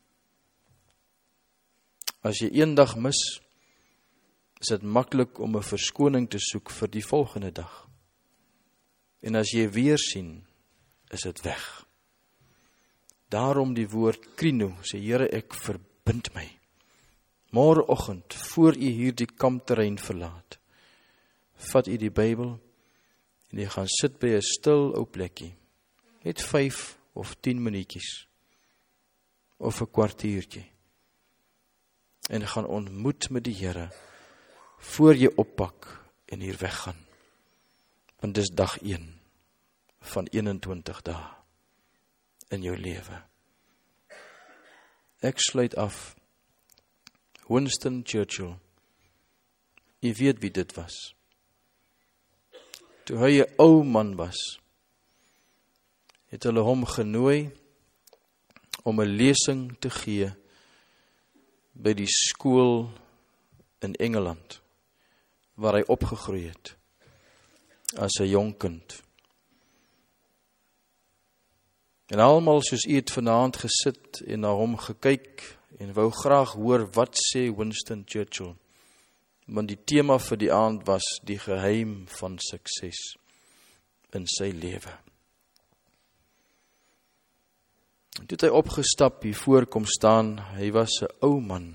As jy een dag mis, is dit maklik om 'n verskoning te soek vir die volgende dag. En as jy weer sien, is dit weg. Daarom die woord krino, sê Here, ek verbind my. Môreoggend, voor u hierdie kampterrein verlaat, vat u die Bybel en jy gaan sit by 'n stil ou plekkie, net vyf of tien minuutjies, of 'n kwartiertjie, en gaan ontmoet met die Here, voor jy oppak en hier weggaan. Want dis dag een van eenentwintig dae in jou lewe. Ek sluit af. Winston Churchill, jy weet wie dit was. Toe hy 'n ou man was, het hulle hom genooi om 'n lesing te gee by die skool in Engeland, waar hy opgegroei het as 'n jong kind. En almal soos u het vanaand gesit en na hom gekyk en wou graag hoor wat sê Winston Churchill, want die tema vir die aand was die geheim van sukses in sy lewe. En toe het hy opgestap, hier voor kom staan, hy was 'n ou man.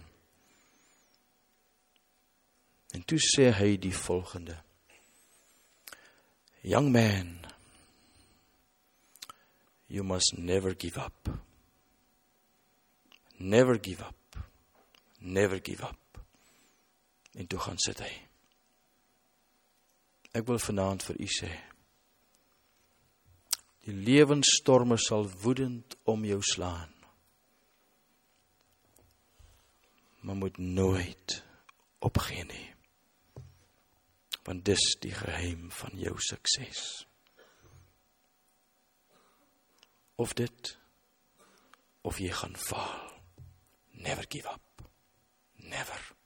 En toe sê hy die volgende: Young man, you must never give up. Never give up. Never give up. En toe gaan sit hy. Ek wil vanaand vir u sê, die lewensstorme sal woedend om jou slaan, maar moet nooit opgee nie, want dis die geheim van jou sukses. Of dit, of jy gaan faal. Never give up. Never.